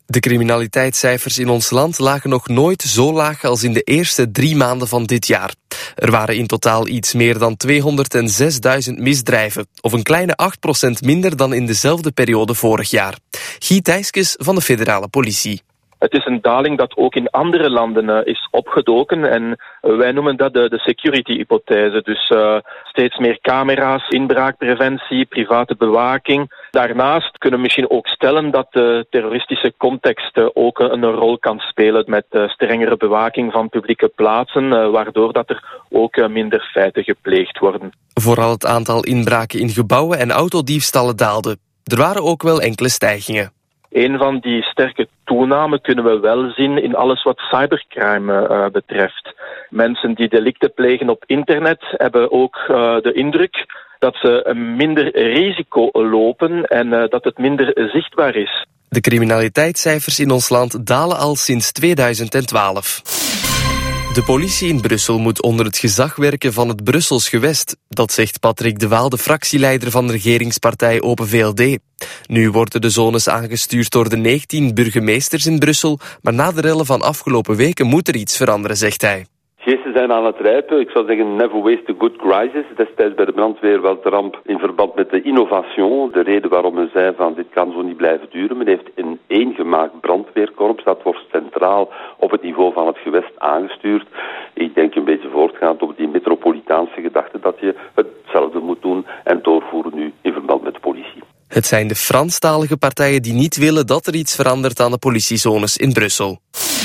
De criminaliteitscijfers in ons land lagen nog nooit zo laag als in de eerste 3 maanden van dit jaar. Er waren in totaal iets meer dan 206.000 misdrijven, of een kleine 8% minder dan in dezelfde periode vorig jaar. Guy Thijskes van de federale politie. Het is een daling dat ook in andere landen is opgedoken en wij noemen dat de security-hypothese. Dus steeds meer camera's, inbraakpreventie, private bewaking. Daarnaast kunnen we misschien ook stellen dat de terroristische context ook een rol kan spelen met strengere bewaking van publieke plaatsen, waardoor dat er ook minder feiten gepleegd worden. Vooral het aantal inbraken in gebouwen en autodiefstallen daalde. Er waren ook wel enkele stijgingen. Een van die sterke toename kunnen we wel zien in alles wat cybercrime betreft. Mensen die delicten plegen op internet hebben ook de indruk dat ze minder risico lopen en dat het minder zichtbaar is. De criminaliteitscijfers in ons land dalen al sinds 2012. De politie in Brussel moet onder het gezag werken van het Brussels gewest. Dat zegt Patrick de Waal, de fractieleider van de regeringspartij Open VLD. Nu worden de zones aangestuurd door de 19 burgemeesters in Brussel, maar na de rellen van afgelopen weken moet er iets veranderen, zegt hij. Geesten zijn aan het rijpen. Ik zou zeggen, never waste a good crisis. Destijds bij de brandweer was de ramp in verband met de innovation. De reden waarom men zei van dit kan zo niet blijven duren. Men heeft een eengemaakt brandweerkorps. Dat wordt centraal op het niveau van het gewest aangestuurd. Ik denk een beetje voortgaand op die metropolitaanse gedachte dat je hetzelfde moet doen en doorvoeren nu in verband met de politie. Het zijn de Franstalige partijen die niet willen dat er iets verandert aan de politiezones in Brussel.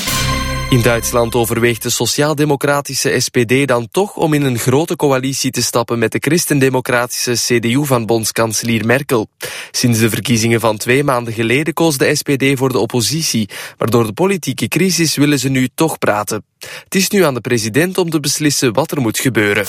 In Duitsland overweegt de sociaal-democratische SPD dan toch om in een grote coalitie te stappen met de christendemocratische CDU van bondskanselier Merkel. Sinds de verkiezingen van 2 maanden geleden koos de SPD voor de oppositie, maar door de politieke crisis willen ze nu toch praten. Het is nu aan de president om te beslissen wat er moet gebeuren.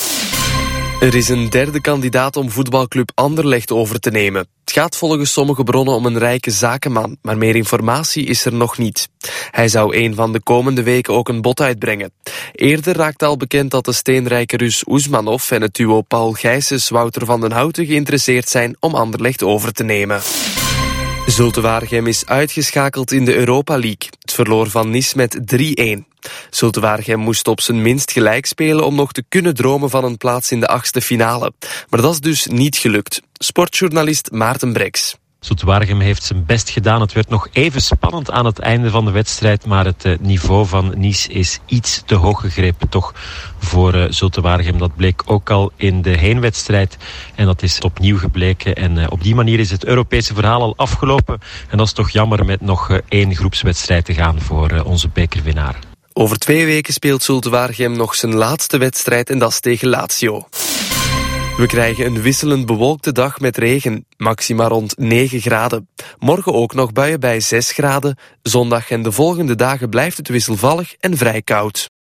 Er is een derde kandidaat om voetbalclub Anderlecht over te nemen. Het gaat volgens sommige bronnen om een rijke zakenman, maar meer informatie is er nog niet. Hij zou een van de komende weken ook een bod uitbrengen. Eerder raakte al bekend dat de steenrijke Rus Oesmanov en het duo Paul Gijsens-Wouter van den Houten geïnteresseerd zijn om Anderlecht over te nemen. Zulte Waregem is uitgeschakeld in de Europa League. Het verloor van Nice met 3-1. Zulte Waregem moest op zijn minst gelijk spelen om nog te kunnen dromen van een plaats in de 8e finale. Maar dat is dus niet gelukt. Sportjournalist Maarten Breks. Zulte Waregem heeft zijn best gedaan. Het werd nog even spannend aan het einde van de wedstrijd, maar het niveau van Nice is iets te hoog gegrepen toch voor Zulte Waregem. Dat bleek ook al in de heenwedstrijd en dat is opnieuw gebleken. En op die manier is het Europese verhaal al afgelopen. En dat is toch jammer met nog 1 groepswedstrijd te gaan voor onze bekerwinnaar. Over 2 weken speelt Zulte Waregem nog zijn laatste wedstrijd en dat is tegen Lazio. We krijgen een wisselend bewolkte dag met regen, maxima rond 9 graden. Morgen ook nog buien bij 6 graden. Zondag en de volgende dagen blijft het wisselvallig en vrij koud.